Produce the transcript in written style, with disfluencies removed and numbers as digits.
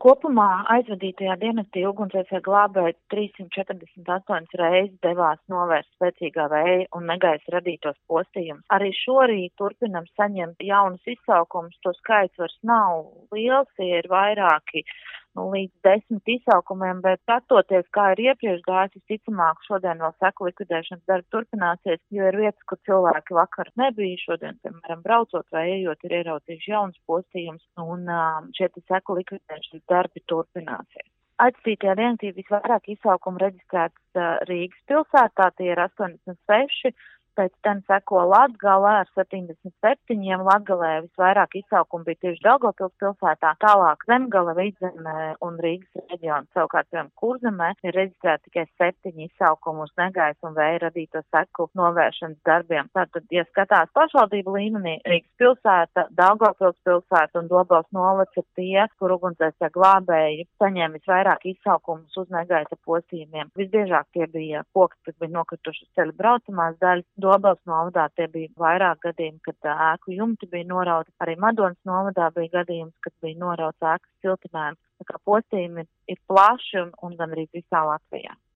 Kopumā aizvadītajā dienestī ugunsdzēsēji glābēji 348 reizes devās novērst spēcīgā vēja un negaisa radītos postījumus. Arī šorīt turpinam saņemt jaunus izsaukumus, to skaits vairs nav liels, tie ir vairāki līdz 10 izsaukumiem, bet skatoties, kā ir iepriekš gājis, visticamāk šodien vēl seku likvidēšanas darbi turpināsies, jo ir vietas, kur cilvēki vakar nebija, šodien, piemēram, braucot vai ejot, ir ieraudzījuši jaunus postījumus, un šie seku likvidēšanas darbi turpināsies. Aizvadītajā dienestī visvairāk izsaukumu reģistrēts Rīgas pilsētā, tie ir 86, pēc tam seko Latgale ar 77, Latgalē visvairāk izsaukumu bija tieši Daugavpils pilsētā, tālāk Zemgale, Vidzeme un Rīgas reģiona, savukārt Kurzemē ir reģistrēti tikai 7 izsaukumi uz negaisa un vēja radīto seku novēršanas darbiem. Tātad, ja skatās pašvaldību līmenī, Rīgas pilsēta, Daugavpils pilsēta un Dobels novads ir tie, kur ugunsdzēsēji glābēji saņēma visvairāk izsaukumus uz negaisa postījumiem. Visbiežāk tie bija koki, kas bija nokrituši ceļu braucamās daļas. Dobels novadā tie bija vairāk gadījumi, kad ēku jumti bija norauti. Arī Madonas novadā bija gadījums, kad bija norauts ēkas siltinājums. Tā kā postījumi ir plaši un gan arī visā Latvijā.